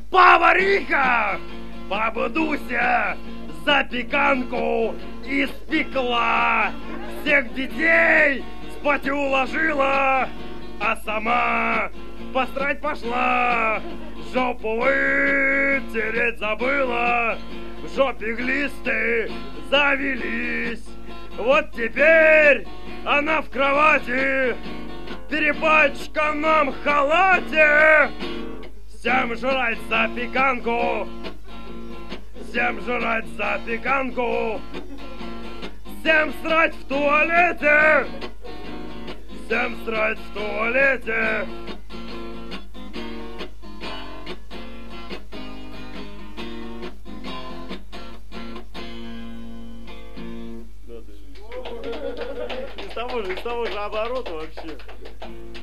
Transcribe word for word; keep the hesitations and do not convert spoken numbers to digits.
Повариха бабу Дуся запеканку испекла, всех детей спать уложила, а сама посрать пошла, жопу вытереть забыла, в жопе глисты завелись. Вот теперь она в кровати, в перепачканном халате. Всем жрать запеканку, всем жрать запеканку, всем срать в туалете, всем срать в туалете. Из того же, из того же оборота вообще.